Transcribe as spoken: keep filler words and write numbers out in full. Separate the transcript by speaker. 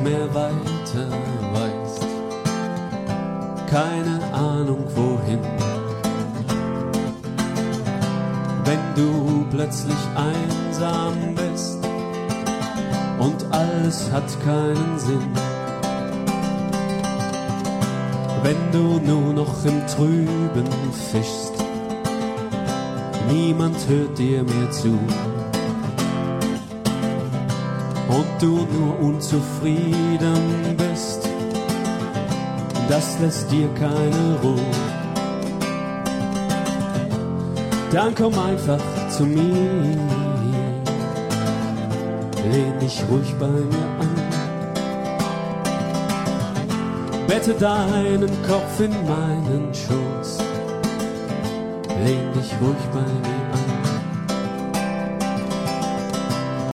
Speaker 1: mehr weiter weißt, keine Ahnung wohin. Wenn du plötzlich einsam bist und alles hat keinen Sinn, wenn du nur noch im Trüben fischst, niemand hört dir mehr zu und du nur unzufrieden bist, das lässt dir keine Ruhe. Dann komm einfach zu mir, lehn dich ruhig bei mir an, bette deinen Kopf in meinen Schoß, lehn dich ruhig bei mir